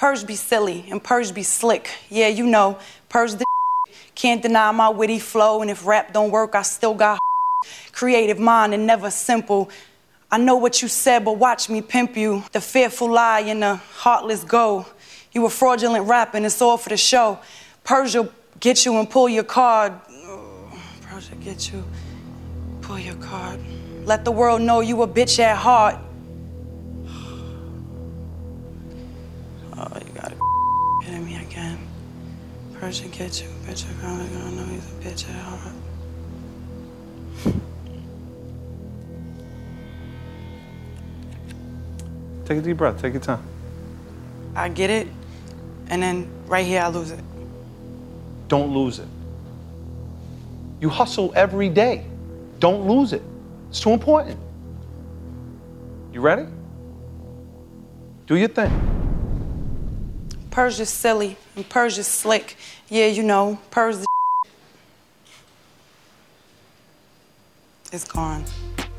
Purge be silly and Purge be slick. Yeah, you know, Purge the can't deny my witty flow, and if rap don't work, I still got creative mind and never simple. I know what you said, but watch me pimp you. The fearful lie and the heartless go. You were fraudulent rapping, it's all for the show. Purge will get you and pull your card. Purge will get you, pull your card. Let the world know you a bitch at heart. Oh, you gotta be kidding me again. Purge will get you, bitch at heart. I know he's a bitch at heart. Take a deep breath, take your time. I get it, and then right here I lose it. Don't lose it. You hustle every day. Don't lose it. It's too important. You ready? Do your thing. Purge is silly and Purge is slick. Yeah, you know, Purge the it's gone.